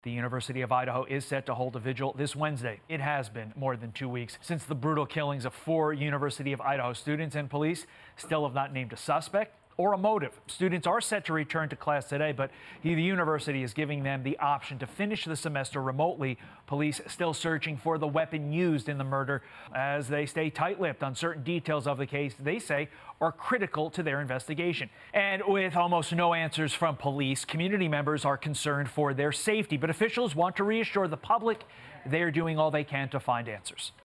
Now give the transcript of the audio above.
The University of Idaho is set to hold a vigil this Wednesday. It has been more than 2 weeks since the brutal killings of 4 University of Idaho students, and police still have not named a suspect or a motive. Students are set to return to class today, but the university is giving them the option to finish the semester remotely. Police still searching for the weapon used in the murder as they stay tight-lipped on certain details of the case they say are critical to their investigation. And with almost no answers from police, community members are concerned for their safety, but officials want to reassure the public they're doing all they can to find answers.